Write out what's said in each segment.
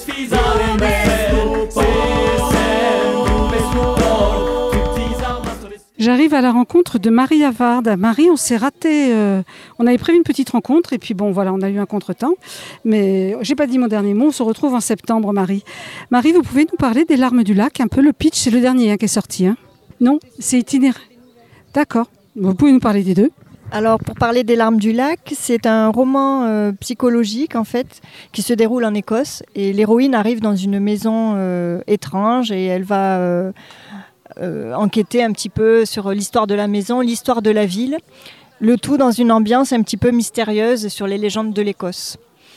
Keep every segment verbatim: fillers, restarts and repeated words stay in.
J'arrive à la rencontre de Marie Havard. Marie, on s'est raté. Euh, on avait prévu une petite rencontre et puis bon, voilà, on a eu un contretemps. Mais j'ai pas dit mon dernier mot. On se retrouve en septembre, Marie. Marie, vous pouvez nous parler des Larmes du Lac. Un peu le pitch, c'est le dernier hein, qui est sorti. Hein. Non, c'est itinéraire. D'accord. Vous pouvez nous parler des deux. Alors, pour parler des Larmes du Lac, c'est un roman euh, psychologique, en fait, qui se déroule en Écosse. Et l'héroïne arrive dans une maison euh, étrange et elle va euh, euh, enquêter un petit peu sur l'histoire de la maison, l'histoire de la ville. Le tout dans une ambiance un petit peu mystérieuse sur les légendes de l'Écosse.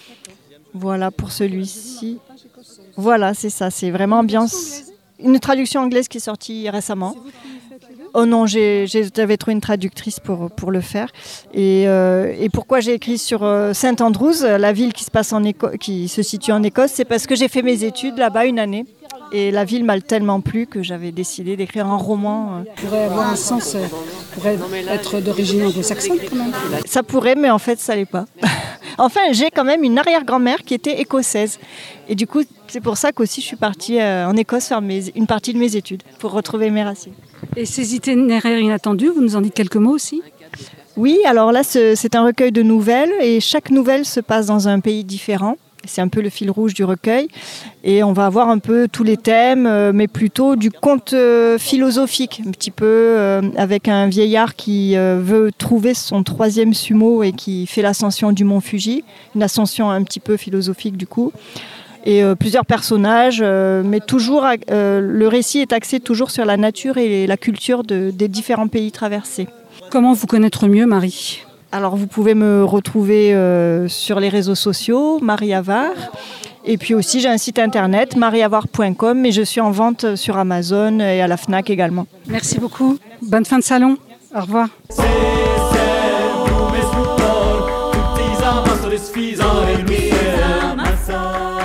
Voilà pour celui-ci. Voilà, c'est ça. C'est vraiment ambiance... Une traduction anglaise qui est sortie récemment. Oh non, j'ai, j'avais trouvé une traductrice pour, pour le faire. Et, euh, et pourquoi j'ai écrit sur euh, Saint Andrews, la ville qui se, passe en Éco- qui se situe en Écosse, c'est parce que j'ai fait mes études là-bas une année. Et la ville m'a tellement plu que j'avais décidé d'écrire un roman. Ça pourrait avoir un sens, euh, pourrait être d'origine anglo-saxonne quand même. Ça pourrait, mais en fait, ça l'est pas. Enfin, j'ai quand même une arrière-grand-mère qui était écossaise. Et du coup, c'est pour ça qu'aussi je suis partie euh, en Écosse faire mes, une partie de mes études, pour retrouver mes racines. Et ces itinéraires inattendus, vous nous en dites quelques mots aussi ? Oui, alors là, c'est, c'est un recueil de nouvelles et chaque nouvelle se passe dans un pays différent. C'est un peu le fil rouge du recueil. Et on va avoir un peu tous les thèmes, euh, mais plutôt du conte euh, philosophique, un petit peu euh, avec un vieillard qui euh, veut trouver son troisième sumo et qui fait l'ascension du mont Fuji. Une ascension un petit peu philosophique du coup. Et euh, plusieurs personnages, euh, mais toujours euh, le récit est axé toujours sur la nature et la culture de, des différents pays traversés. Comment vous connaître mieux, Marie ? Alors vous pouvez me retrouver euh, sur les réseaux sociaux, Marie Havard. Et puis aussi j'ai un site internet, marie havard point com, et je suis en vente sur Amazon et à la Fnac également. Merci beaucoup. Bonne fin de salon. Au revoir. Se, se,